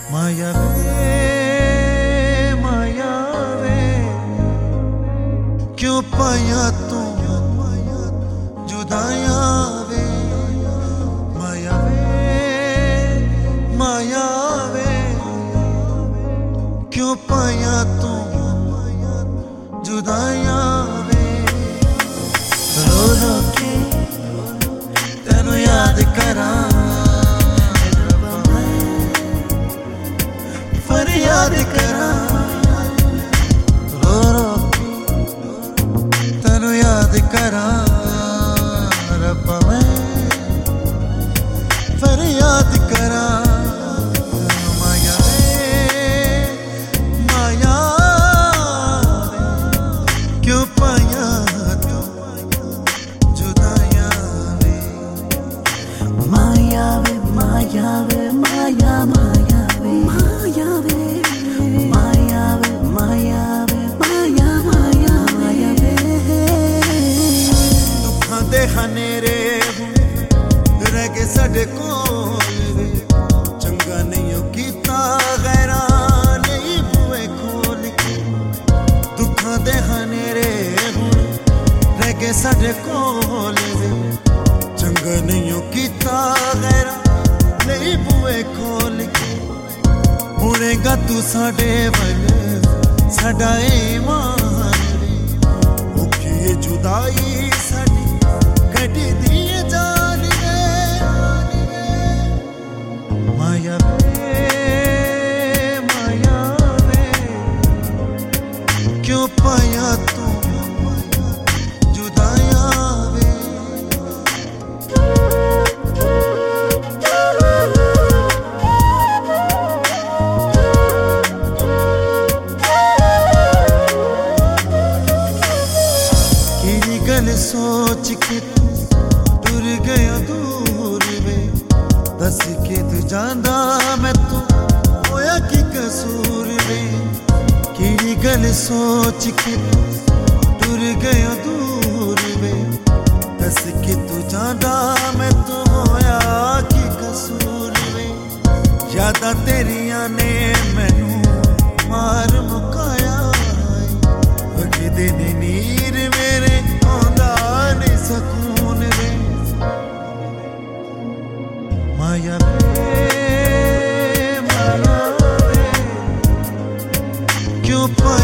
माया वे क्यों पाया तू जुदाया वे माया वे क्यों पाया तू जुदाया वे रो रो के तेनू याद करा फरियाद करा रो रो तेनू याद करा रब्बा मैं फरियाद करा माया वे क्यों पाया तू जुदाया वे माया वे माया वे माया माया वे माया वे माया वे माया वे माया माया माया वे दुखां दे हनेरे रह के साडे कोल वे चंगा नहीं कीता गैरां नहीं बुए खोल के दुखां दे हनेरे रह के साडे कोल वे चंगा नहीं कीता गैरां नहीं बुए खोल के मुड़ेगा तू साडे वल साडा ईमान वे औखी जुदाई साडी कटी दी जान वे माया वे क्यों पाया तू जुदाया वे गल सोच के तू टुर गया दूर वे दस के तू जांदा मैं तू होया की कसूर वे की गल सोच के तू टुर गया दूर वे दस के तू जांदा मैं तू होया की कसूर वे यादां तेरियां ने मैनू मार मुकाया वगे दिन नीर मेरे सकून रे माया वे क्यों